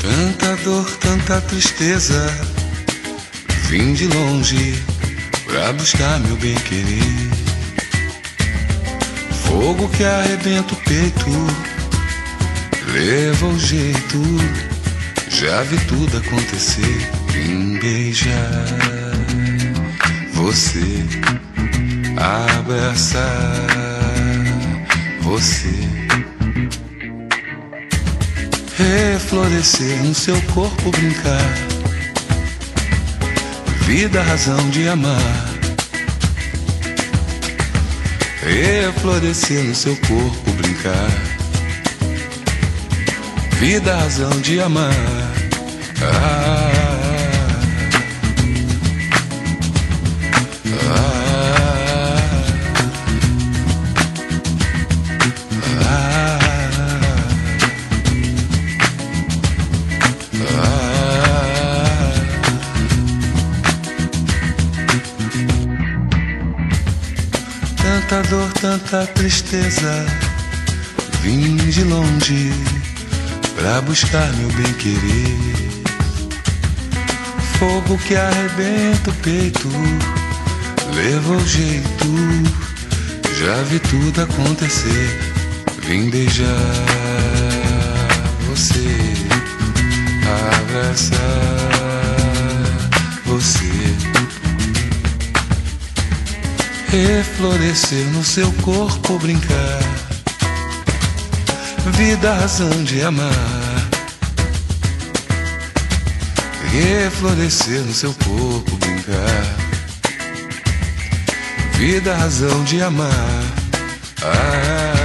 Tanta dor, tanta tristeza, vim de longe pra buscar meu bem-querer. Fogo que arrebenta o peito, leva o jeito, já vi tudo acontecer. Vim beijar você, abraçar você, reflorescer no seu corpo, brincar, vida, razão de amar. Reflorescer no seu corpo, brincar, vida, razão de amar. Tanta dor, tanta tristeza, vim de longe pra buscar meu bem-querer. Fogo que arrebenta o peito, leva o jeito, já vi tudo acontecer. Vim beijar você, abraçar você, reflorescer no seu corpo, brincar, vida, razão de amar. Reflorescer no seu corpo, brincar, vida, razão de amar.